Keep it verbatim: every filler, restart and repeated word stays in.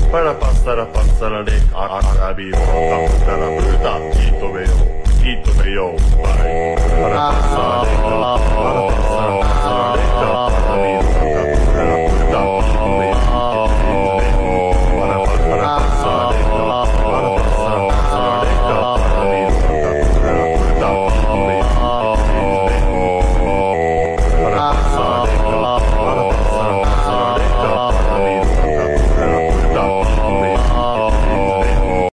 Para passare a passare le arabi, porta la fruta, ito veo, ito veo, vai.